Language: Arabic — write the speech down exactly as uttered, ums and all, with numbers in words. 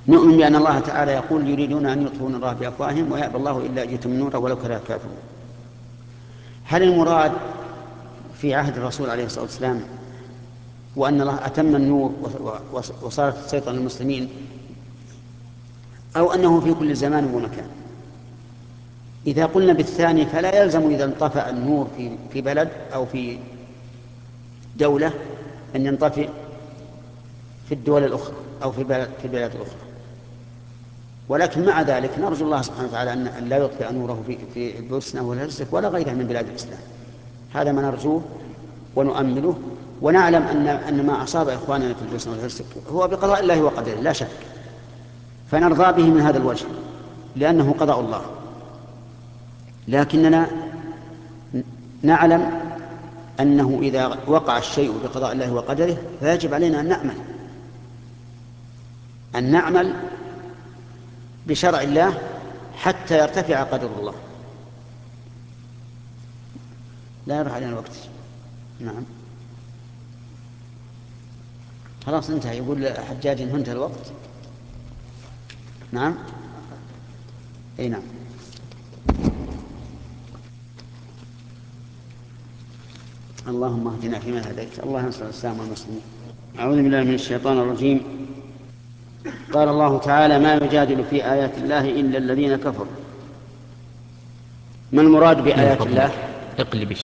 نؤمن بأن الله تعالى يقول يريدون أن يطفئوا نور الله بأفواههم ويأبى الله إلا أن يتم نوره ولو كره الكافرون. هل المراد في عهد الرسول عليه الصلاة والسلام وأن الله أتم النور وصارت السيطرة للمسلمين، أو أنه في كل زمان ومكان؟ إذا قلنا بالثاني فلا يلزم إذا انطفأ النور في في بلد أو في دولة أن ينطفئ في الدول الأخرى أو في بلد في البلاد الأخرى، ولكن مع ذلك نرجو الله سبحانه وتعالى أن لا يطفئ نوره في في بوسنة والهرسك ولا غيرها من بلاد الإسلام. هذا ما نرجوه ونؤمله، ونعلم أن أن ما أصاب إخواننا في البوسنة والهرسك هو بقضاء الله وقدره لا شك، فنرضى به من هذا الوجه لأنه قضاء الله. لكننا نعلم أنه إذا وقع الشيء بقضاء الله وقدره فيجب علينا أن نعمل أن نعمل بشرع الله حتى يرتفع قدر الله. لا يروح علينا الوقت. نعم خلاص انتهى. يقول حجاج انتهى الوقت. نعم اي نعم. اللهم اهدنا فيما هديت، اللهم انصر الاسلام والمسلمين. اعوذ بالله من الشيطان الرجيم. قال الله تعالى: ما يجادل في آيات الله إلا الذين كفروا. ما المراد بآيات الله؟ اقلب